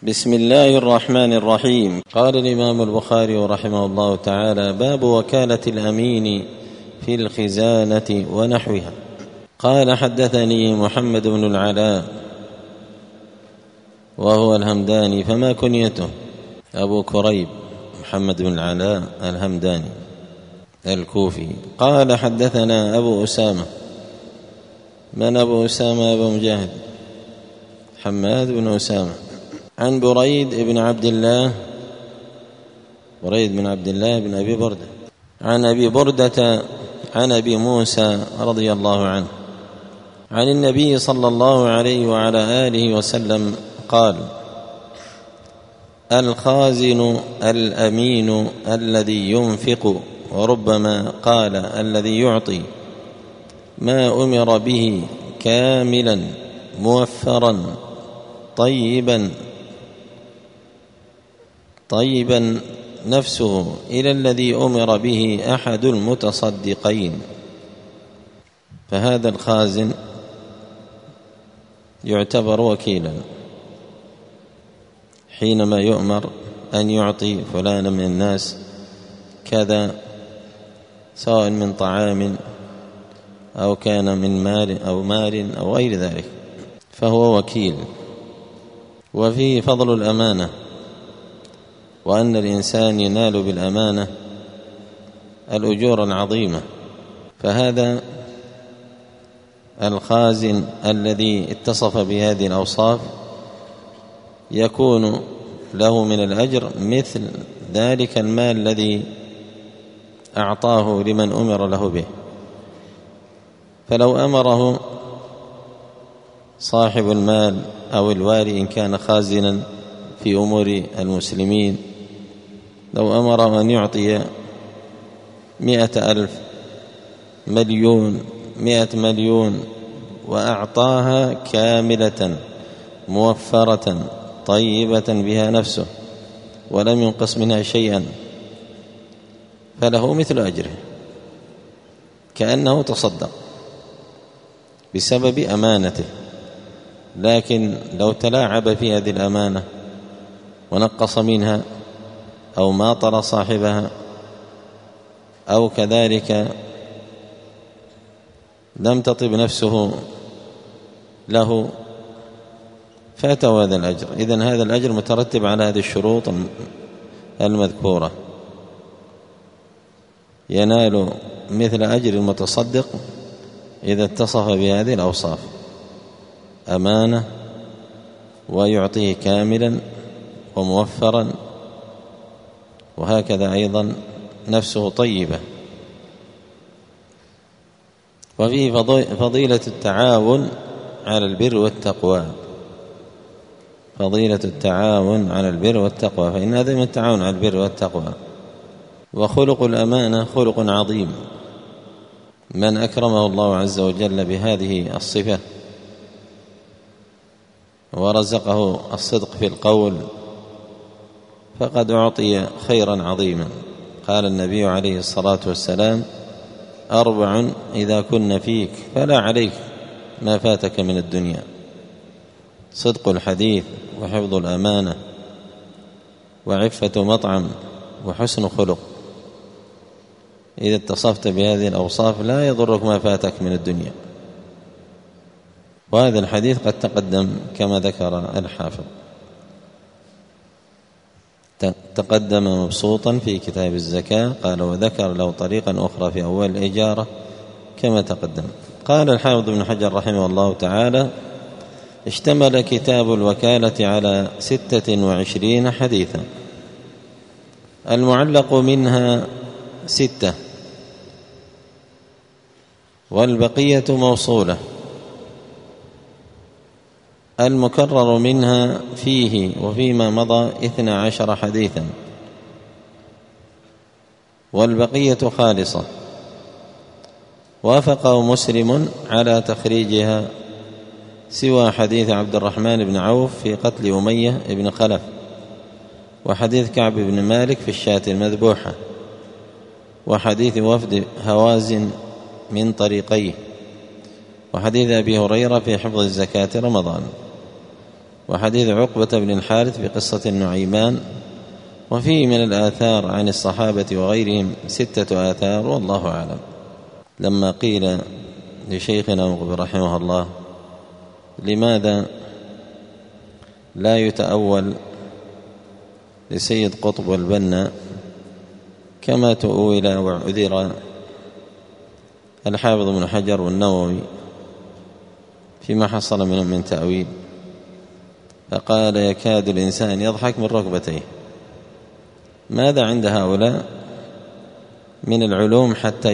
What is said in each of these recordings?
بسم الله الرحمن الرحيم. قال الإمام البخاري رحمه الله تعالى: باب وكالة الأمين في الخزانة ونحوها. قال: حدثني محمد بن العلاء وهو الهمداني، فما كنيته؟ أبو كريب محمد بن العلاء الهمداني الكوفي. قال: حدثنا أبو أسامة. من أبو أسامة؟ أبو مجاهد حماد بن أسامة، عن بريد بن عبد الله بن أبي بردة، عن أبي بردة عن أبي موسى رضي الله عنه عن النبي صلى الله عليه وعلى آله وسلم قال: الخازن الأمين الذي ينفق، وربما قال الذي يعطي، ما أمر به كاملا موفرا طيبا نفسه إلى الذي أمر به أحد المتصدقين. فهذا الخازن يعتبر وكيلا حينما يؤمر أن يعطي فلانا من الناس كذا، سواء من طعام أو كان من مال أو غير ذلك، فهو وكيل. وفيه فضل الأمانة، وأن الإنسان ينال بالأمانة الأجور العظيمة. فهذا الخازن الذي اتصف بهذه الأوصاف يكون له من الأجر مثل ذلك المال الذي أعطاه لمن أمر له به. فلو أمره صاحب المال أو الوالي إن كان خازنا في أمور المسلمين، لو أمر أن يعطي 100,000 100 مليون وأعطاها كاملة موفرة طيبة بها نفسه ولم ينقص منها شيئا، فله مثل أجره كأنه تصدق بسبب أمانته. لكن لو تلاعب في هذه الأمانة ونقص منها أو ماطر صاحبها أو كذلك لم تطب نفسه له، فاته هذا الأجر. إذن هذا الأجر مترتب على هذه الشروط المذكورة، ينال مثل أجر المتصدق إذا اتصف بهذه الأوصاف: أمانة، ويعطيه كاملا وموفرا، وهكذا أيضا نفسه طيبة. وفيه فضيلة التعاون على البر والتقوى، فضيلة التعاون على البر والتقوى، فإن هذا من التعاون على البر والتقوى. وخلق الأمانة خلق عظيم، من أكرمه الله عز وجل بهذه الصفة ورزقه الصدق في القول فقد أعطي خيرا عظيما. قال النبي عليه الصلاة والسلام: 4 إذا كن فيك فلا عليك ما فاتك من الدنيا: صدق الحديث، وحفظ الأمانة، وعفة مطعم، وحسن خلق. إذا اتصفت بهذه الأوصاف لا يضرك ما فاتك من الدنيا. وهذا الحديث قد تقدم كما ذكر الحافظ، تقدم مبسوطا في كتاب الزكاة. قال: وذكر له طريقا أخرى في أول الإجارة كما تقدم. قال الحافظ ابن حجر رحمه الله تعالى: اشتمل كتاب الوكالة على 26 حديثا، المعلق منها 6 والبقية موصولة، المكرر منها فيه وفيما مضى 12 حديثا، والبقية خالصة. وافقه مسلم على تخريجها سوى حديث عبد الرحمن بن عوف في قتل أمية بن خلف، وحديث كعب بن مالك في الشاة المذبوحة، وحديث وفد هوازن من طريقيه، وحديث أبي هريرة في حفظ الزكاة رمضان. وحديث عقبة بن الحارث بقصة النعيمان، وفيه من الآثار عن الصحابة وغيرهم 6 آثار والله أعلم. لما قيل لشيخنا مقبل رحمه الله لماذا لا يتأول لسيد قطب والبنا كما تؤول وعذر الحافظ بن حجر والنووي فيما حصل منهم من تأويل، فقال يكاد الإنسان يضحك من ركبتيه. ماذا عند هؤلاء من العلوم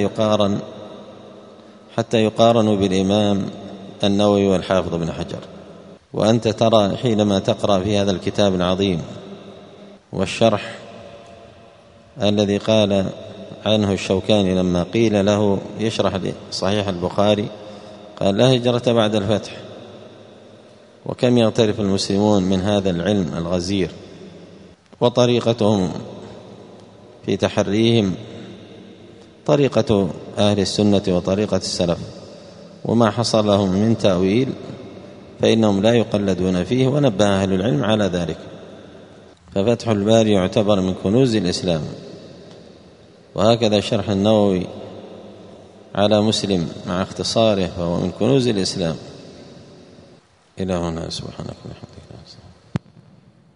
حتى يقارنوا بالإمام النووي والحافظ بن حجر؟ وأنت ترى حينما تقرأ في هذا الكتاب العظيم والشرح الذي قال عنه الشوكاني لما قيل له يشرح صحيح البخاري قال لا هجرة بعد الفتح، وكم يغترف المسلمون من هذا العلم الغزير، وطريقتهم في تحريهم طريقة أهل السنة وطريقة السلف، وما حصل لهم من تأويل فإنهم لا يقلدون فيه، ونبه أهل العلم على ذلك. ففتح الباري يعتبر من كنوز الإسلام، وهكذا شرح النووي على مسلم مع اختصاره فهو من كنوز الإسلام. إلى هنا، سبحانك وبحمدك.